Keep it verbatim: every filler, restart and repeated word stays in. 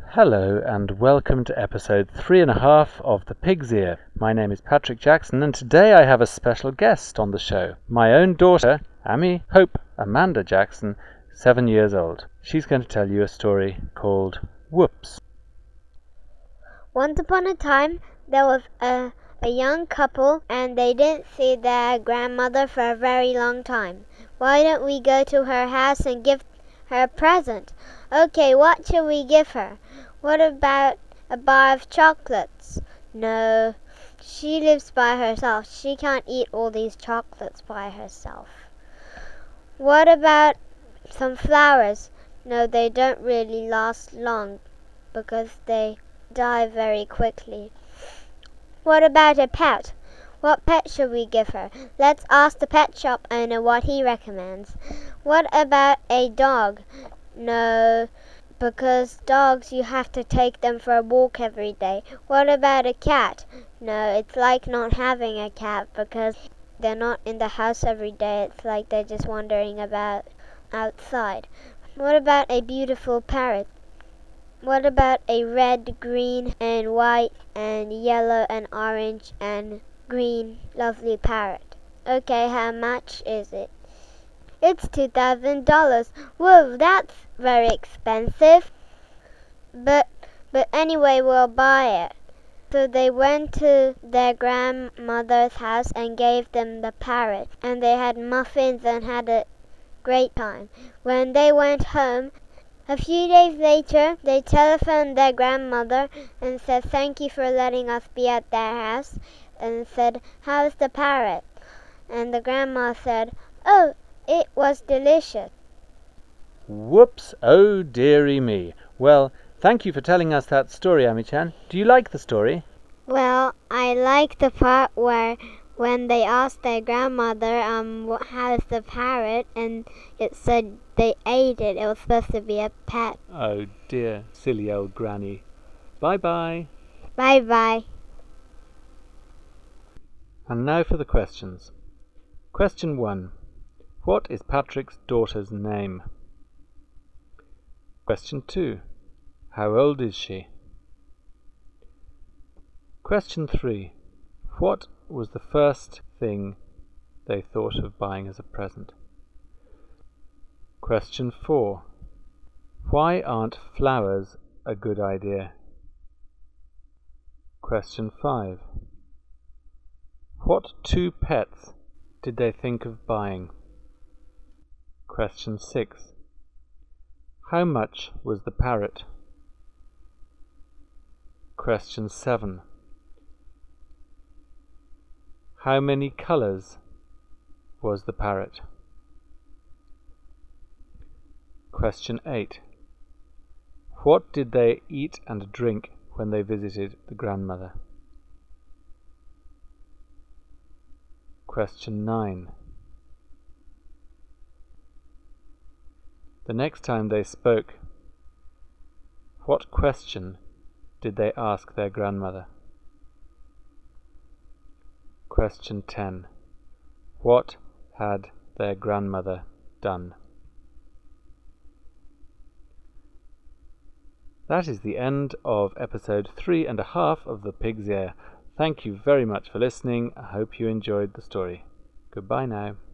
Hello and welcome to episode three and a half of The Pig's Ear. My name is Patrick Jackson and today I have a special guest on the show. My own daughter, Amy Hope Amanda Jackson, seven years old. She's going to tell you a story called Whoops. Once upon a time, there was a, a young couple and they didn't see their grandmother for a very long time. Why don't we go to her house and give her a present? Okay, what shall we give her? What about a bar of chocolates? No, she lives by herself. She can't eat all these chocolates by herself. What about some flowers? No, they don't really last long because they die very quickly. What about a pet? What pet should we give her? Let's ask the pet shop owner what he recommends. What about a dog? No, because dogs you have to take them for a walk every day. What about a cat? No, it's like not having a cat because they're not in the house every day. It's like they're just wandering about outside. What about a beautiful parrot? What about a red, green, and white, and yellow, and orange, and green, lovely parrot? Okay, how much is it? It's two thousand dollars. Whoa, that's very expensive. But, but anyway, we'll buy it. So they went to their grandmother's house and gave them the parrot. And they had muffins and had a great time. When they went home, a few days later, they telephoned their grandmother and said thank you for letting us be at their house, and said, how's the parrot? And the grandma said, oh, it was delicious. Whoops, oh dearie me. Well, thank you for telling us that story, Ami-chan. Do you like the story? Well, I like the part where when they asked their grandmother, um, what, how's the parrot, and it said they ate it. It was supposed to be a pet. Oh dear, silly old granny. Bye-bye. Bye-bye. And now for the questions. Question one. What is Patrick's daughter's name? Question two. How old is she? Question three. What was the first thing they thought of buying as a present? Question four. Why aren't flowers a good idea? Question five. What two pets did they think of buying? Question six. How much was the parrot? Question seven. How many colours was the parrot? Question eight. What did they eat and drink when they visited the grandmother? Question nine. The next time they spoke, what question did they ask their grandmother? Question ten. What had their grandmother done? That is the end of episode three and a half of The Pig's Ear. Thank you very much for listening. I hope you enjoyed the story. Goodbye now.